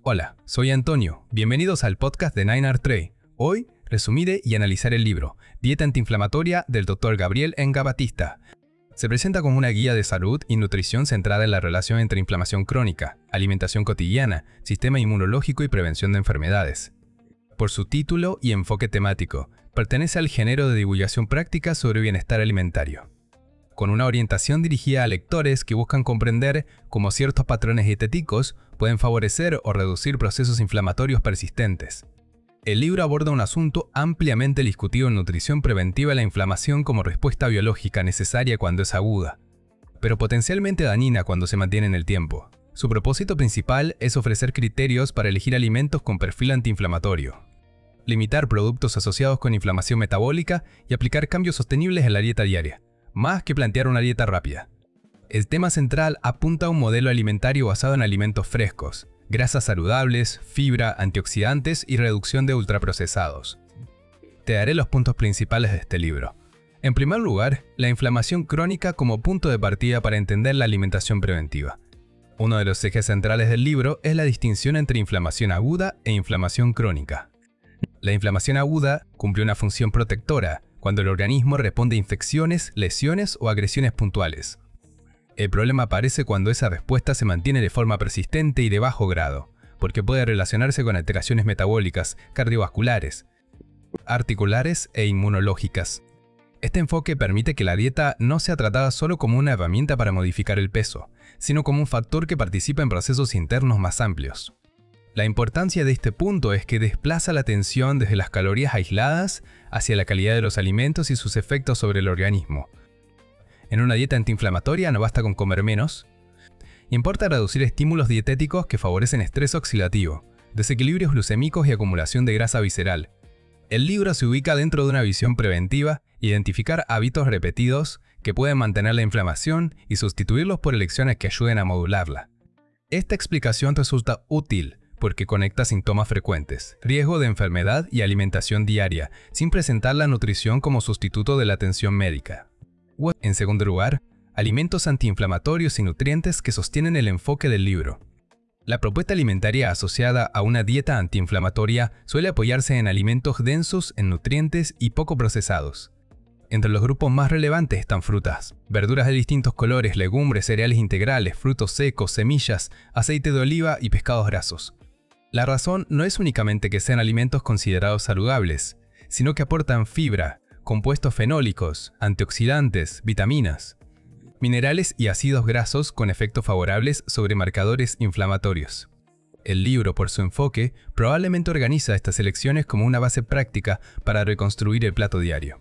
Hola, soy Antonio. Bienvenidos al podcast de 9R3. Hoy resumiré y analizaré el libro Dieta antiinflamatoria del Dr. Gabriel Enga Batista. Se presenta como una guía de salud y nutrición centrada en la relación entre inflamación crónica, alimentación cotidiana, sistema inmunológico y prevención de enfermedades. Por su título y enfoque temático, pertenece al género de divulgación práctica sobre bienestar alimentario, con una orientación dirigida a lectores que buscan comprender cómo ciertos patrones dietéticos pueden favorecer o reducir procesos inflamatorios persistentes. El libro aborda un asunto ampliamente discutido en nutrición preventiva de la inflamación como respuesta biológica necesaria cuando es aguda, pero potencialmente dañina cuando se mantiene en el tiempo. Su propósito principal es ofrecer criterios para elegir alimentos con perfil antiinflamatorio, limitar productos asociados con inflamación metabólica y aplicar cambios sostenibles en la dieta diaria, más que plantear una dieta rápida. El tema central apunta a un modelo alimentario basado en alimentos frescos, grasas saludables, fibra, antioxidantes y reducción de ultraprocesados. Te daré los puntos principales de este libro. En primer lugar, la inflamación crónica como punto de partida para entender la alimentación preventiva. Uno de los ejes centrales del libro es la distinción entre inflamación aguda e inflamación crónica. La inflamación aguda cumple una función protectora, cuando el organismo responde a infecciones, lesiones o agresiones puntuales. El problema aparece cuando esa respuesta se mantiene de forma persistente y de bajo grado, porque puede relacionarse con alteraciones metabólicas, cardiovasculares, articulares e inmunológicas. Este enfoque permite que la dieta no sea tratada solo como una herramienta para modificar el peso, sino como un factor que participa en procesos internos más amplios. La importancia de este punto es que desplaza la atención desde las calorías aisladas hacia la calidad de los alimentos y sus efectos sobre el organismo. En una dieta antiinflamatoria no basta con comer menos. Importa reducir estímulos dietéticos que favorecen estrés oxidativo, desequilibrios glucémicos y acumulación de grasa visceral. El libro se ubica dentro de una visión preventiva, identificar hábitos repetidos que pueden mantener la inflamación y sustituirlos por elecciones que ayuden a modularla. Esta explicación resulta útil porque conecta síntomas frecuentes, riesgo de enfermedad y alimentación diaria, sin presentar la nutrición como sustituto de la atención médica. En segundo lugar, alimentos antiinflamatorios y nutrientes que sostienen el enfoque del libro. La propuesta alimentaria asociada a una dieta antiinflamatoria suele apoyarse en alimentos densos en nutrientes y poco procesados. Entre los grupos más relevantes están frutas, verduras de distintos colores, legumbres, cereales integrales, frutos secos, semillas, aceite de oliva y pescados grasos. La razón no es únicamente que sean alimentos considerados saludables, sino que aportan fibra, compuestos fenólicos, antioxidantes, vitaminas, minerales y ácidos grasos con efectos favorables sobre marcadores inflamatorios. El libro, por su enfoque, probablemente organiza estas elecciones como una base práctica para reconstruir el plato diario.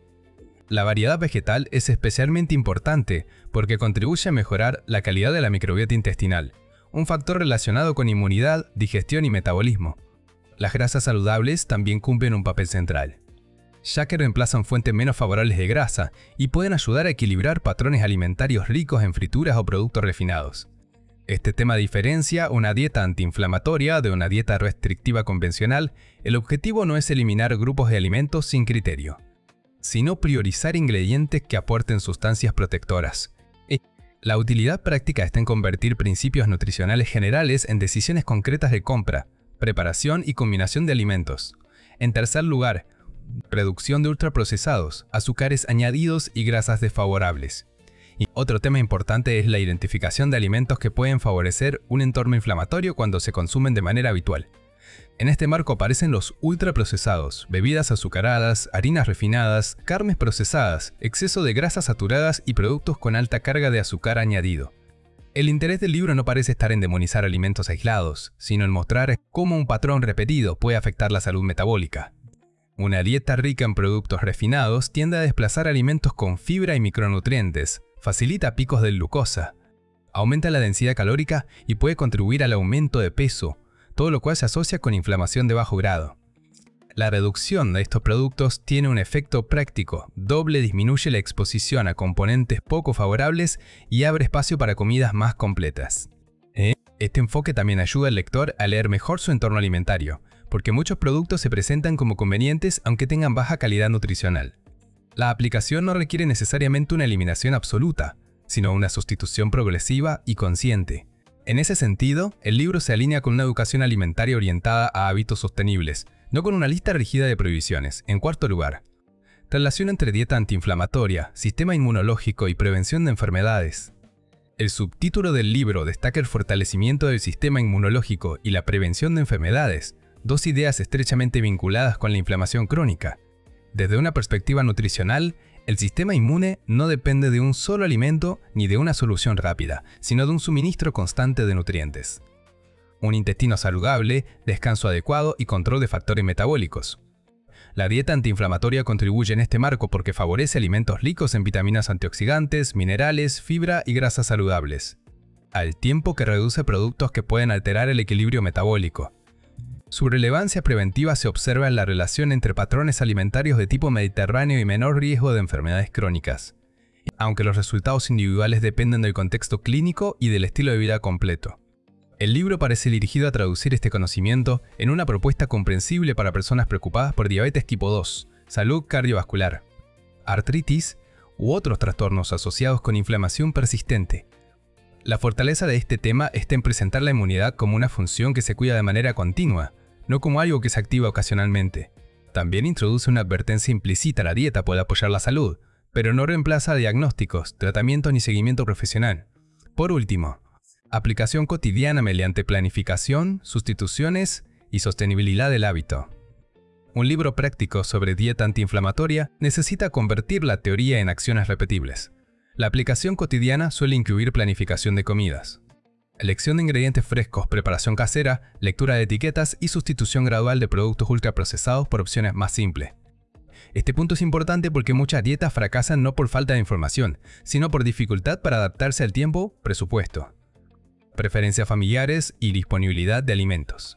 La variedad vegetal es especialmente importante porque contribuye a mejorar la calidad de la microbiota intestinal, un factor relacionado con inmunidad, digestión y metabolismo. Las grasas saludables también cumplen un papel central, ya que reemplazan fuentes menos favorables de grasa y pueden ayudar a equilibrar patrones alimentarios ricos en frituras o productos refinados. Este tema diferencia una dieta antiinflamatoria de una dieta restrictiva convencional. El objetivo no es eliminar grupos de alimentos sin criterio, sino priorizar ingredientes que aporten sustancias protectoras. La utilidad práctica está en convertir principios nutricionales generales en decisiones concretas de compra, preparación y combinación de alimentos. En tercer lugar, reducción de ultraprocesados, azúcares añadidos y grasas desfavorables. Y otro tema importante es la identificación de alimentos que pueden favorecer un entorno inflamatorio cuando se consumen de manera habitual. En este marco aparecen los ultraprocesados, bebidas azucaradas, harinas refinadas, carnes procesadas, exceso de grasas saturadas y productos con alta carga de azúcar añadido. El interés del libro no parece estar en demonizar alimentos aislados, sino en mostrar cómo un patrón repetido puede afectar la salud metabólica. Una dieta rica en productos refinados tiende a desplazar alimentos con fibra y micronutrientes, facilita picos de glucosa, aumenta la densidad calórica y puede contribuir al aumento de peso, todo lo cual se asocia con inflamación de bajo grado. La reducción de estos productos tiene un efecto práctico, disminuye la exposición a componentes poco favorables y abre espacio para comidas más completas. Este enfoque también ayuda al lector a leer mejor su entorno alimentario, porque muchos productos se presentan como convenientes aunque tengan baja calidad nutricional. La aplicación no requiere necesariamente una eliminación absoluta, sino una sustitución progresiva y consciente. En ese sentido, el libro se alinea con una educación alimentaria orientada a hábitos sostenibles, no con una lista rígida de prohibiciones. En cuarto lugar, relación entre dieta antiinflamatoria, sistema inmunológico y prevención de enfermedades. El subtítulo del libro destaca el fortalecimiento del sistema inmunológico y la prevención de enfermedades, dos ideas estrechamente vinculadas con la inflamación crónica. Desde una perspectiva nutricional, el sistema inmune no depende de un solo alimento ni de una solución rápida, sino de un suministro constante de nutrientes. Un intestino saludable, descanso adecuado y control de factores metabólicos. La dieta antiinflamatoria contribuye en este marco porque favorece alimentos ricos en vitaminas antioxidantes, minerales, fibra y grasas saludables, al tiempo que reduce productos que pueden alterar el equilibrio metabólico. Su relevancia preventiva se observa en la relación entre patrones alimentarios de tipo mediterráneo y menor riesgo de enfermedades crónicas, aunque los resultados individuales dependen del contexto clínico y del estilo de vida completo. El libro parece dirigido a traducir este conocimiento en una propuesta comprensible para personas preocupadas por diabetes tipo 2, salud cardiovascular, artritis u otros trastornos asociados con inflamación persistente. La fortaleza de este tema está en presentar la inmunidad como una función que se cuida de manera continua, no como algo que se activa ocasionalmente. También introduce una advertencia implícita: la dieta puede apoyar la salud, pero no reemplaza diagnósticos, tratamientos ni seguimiento profesional. Por último, aplicación cotidiana mediante planificación, sustituciones y sostenibilidad del hábito. Un libro práctico sobre dieta antiinflamatoria necesita convertir la teoría en acciones repetibles. La aplicación cotidiana suele incluir planificación de comidas, elección de ingredientes frescos, preparación casera, lectura de etiquetas y sustitución gradual de productos ultraprocesados por opciones más simples. Este punto es importante porque muchas dietas fracasan no por falta de información, sino por dificultad para adaptarse al tiempo, presupuesto, preferencias familiares y disponibilidad de alimentos.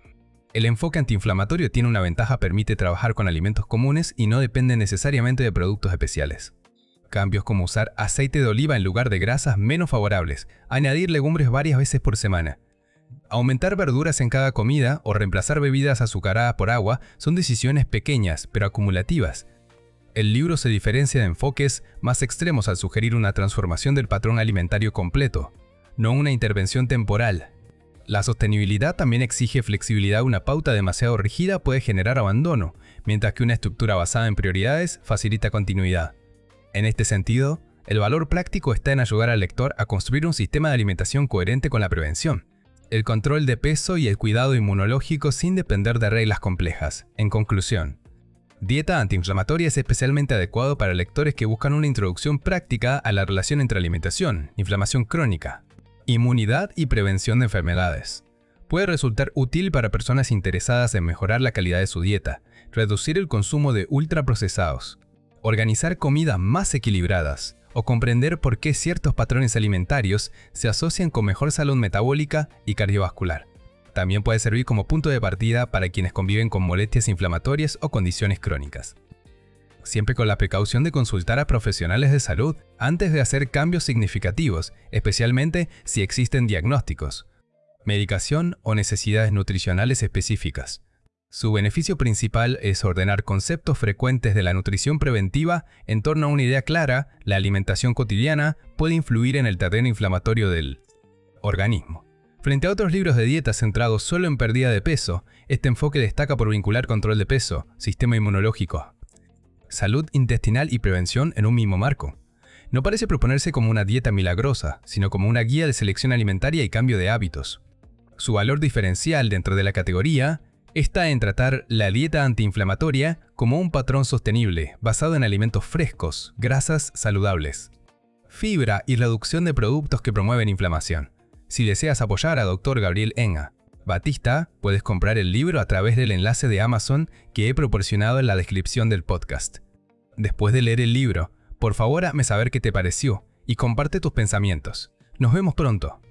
El enfoque antiinflamatorio tiene una ventaja: permite trabajar con alimentos comunes y no depende necesariamente de productos especiales. Cambios como usar aceite de oliva en lugar de grasas menos favorables, añadir legumbres varias veces por semana, aumentar verduras en cada comida o reemplazar bebidas azucaradas por agua son decisiones pequeñas pero acumulativas. El libro se diferencia de enfoques más extremos al sugerir una transformación del patrón alimentario completo, no una intervención temporal. La sostenibilidad también exige flexibilidad. Una pauta demasiado rígida puede generar abandono, mientras que una estructura basada en prioridades facilita continuidad. En este sentido, el valor práctico está en ayudar al lector a construir un sistema de alimentación coherente con la prevención, el control de peso y el cuidado inmunológico sin depender de reglas complejas. En conclusión, dieta antiinflamatoria es especialmente adecuado para lectores que buscan una introducción práctica a la relación entre alimentación, inflamación crónica, inmunidad y prevención de enfermedades. Puede resultar útil para personas interesadas en mejorar la calidad de su dieta, reducir el consumo de ultraprocesados, organizar comidas más equilibradas o comprender por qué ciertos patrones alimentarios se asocian con mejor salud metabólica y cardiovascular. También puede servir como punto de partida para quienes conviven con molestias inflamatorias o condiciones crónicas. Siempre con la precaución de consultar a profesionales de salud antes de hacer cambios significativos, especialmente si existen diagnósticos, medicación o necesidades nutricionales específicas. Su beneficio principal es ordenar conceptos frecuentes de la nutrición preventiva en torno a una idea clara: la alimentación cotidiana puede influir en el terreno inflamatorio del organismo. Frente a otros libros de dieta centrados solo en pérdida de peso, este enfoque destaca por vincular control de peso, sistema inmunológico, salud intestinal y prevención en un mismo marco. No parece proponerse como una dieta milagrosa, sino como una guía de selección alimentaria y cambio de hábitos. Su valor diferencial dentro de la categoría está en tratar la dieta antiinflamatoria como un patrón sostenible, basado en alimentos frescos, grasas saludables, fibra y reducción de productos que promueven inflamación. Si deseas apoyar a Dr. Gabriel Enga Batista, puedes comprar el libro a través del enlace de Amazon que he proporcionado en la descripción del podcast. Después de leer el libro, por favor hazme saber qué te pareció y comparte tus pensamientos. Nos vemos pronto.